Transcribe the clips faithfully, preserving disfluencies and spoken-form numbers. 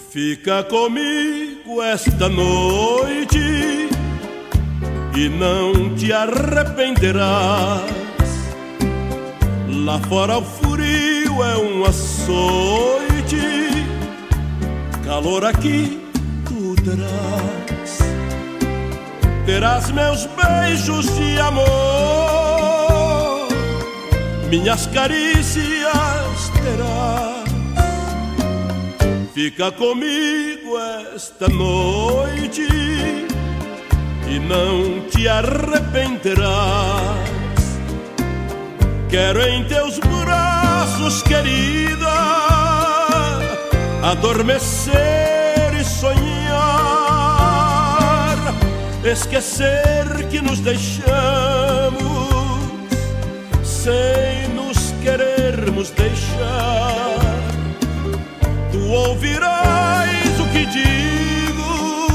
Fica comigo esta noite e não te arrependerás. Lá fora o frio é um açoite, calor aqui tu terás. Terás meus beijos de amor, minhas carícias terás. Fica comigo esta noite e não te arrependerás. Quero em teus braços, querida, adormecer e sonhar, esquecer que nos deixamos sem nos querermos deixar. Tu ouvirás o que digo,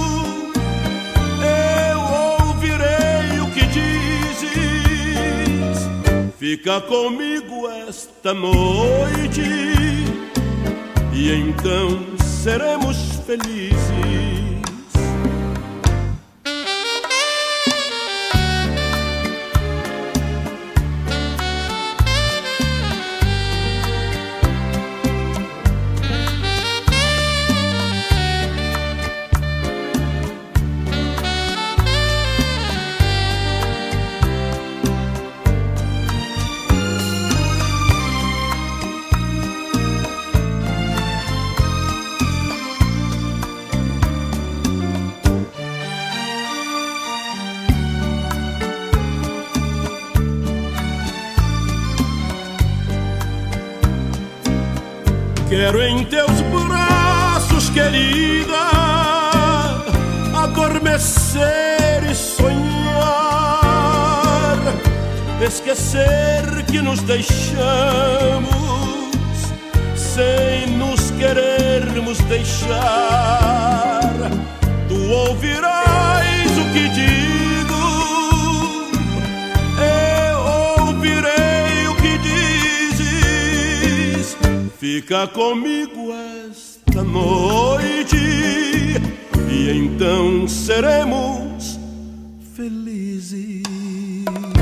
eu ouvirei o que dizes. Fica comigo esta noite e então seremos felizes. Quero em teus braços, querida, adormecer e sonhar, esquecer que nos deixamos sem nos querermos deixar. Tu ouvirás o que digo, eu ouvirei o que dizes. Fica comigo esta noite e então seremos felizes.